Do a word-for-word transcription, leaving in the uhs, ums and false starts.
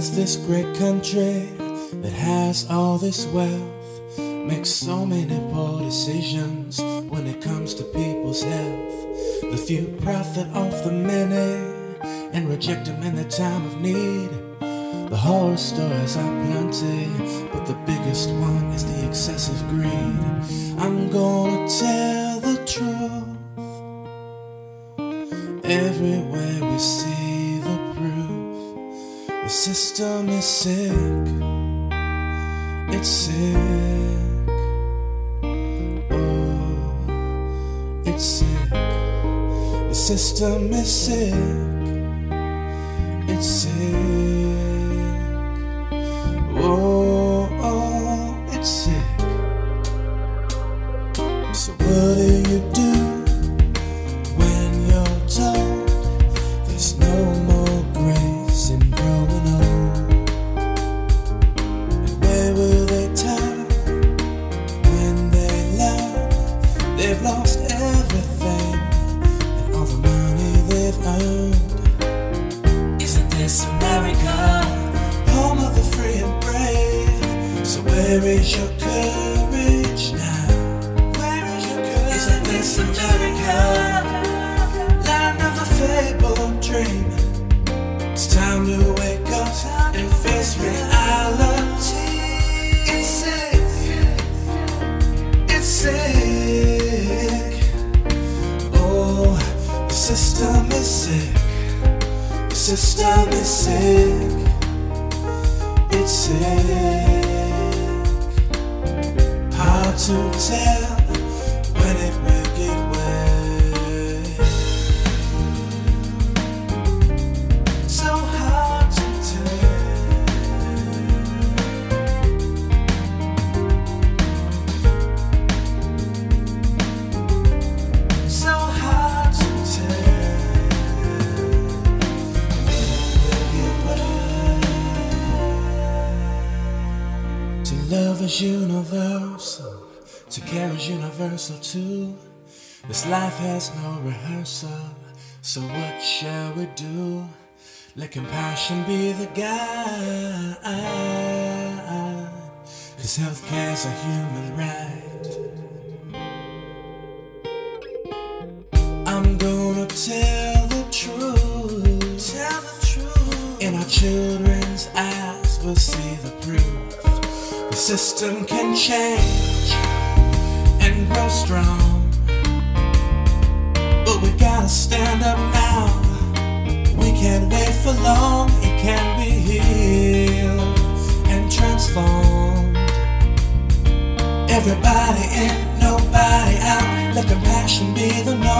does this great country that has all this wealth make so many poor decisions when it comes to people's health? The few profit off the many and reject them in the time of need. The horror stories are plenty, but the biggest one is the excessive greed. I'm gonna tell the truth. Everywhere we see the proof. The system is sick. It's sick. Oh, it's sick. The system is sick. It's sick. Oh, oh, it's sick. So what do you do when you're told there's no more grace in growing old? And where will they turn when they learn they've lost everything and all the money they've earned? Isn't this America? Home of the free and brave. So where is your courage now? Where is your courage? Isn't this America? Land of the fabled dream. It's time to wake up and face reality. It's sick. It's sick. Oh, the system is sick. The system is sick. It's sick. Hard to tell when it will get well. So hard to tell. So hard to tell when it will get well. To love is universal, to care is universal too. This life has no rehearsal, so what shall we do? Let compassion be the guide, 'cause healthcare's a human right. I'm gonna tell the truth, tell the truth. In our children's eyes we'll see the proof. The system can change and grow strong, but we gotta stand up now. We can't wait for long. It can be healed and transformed. Everybody in, nobody out. Let compassion be the norm.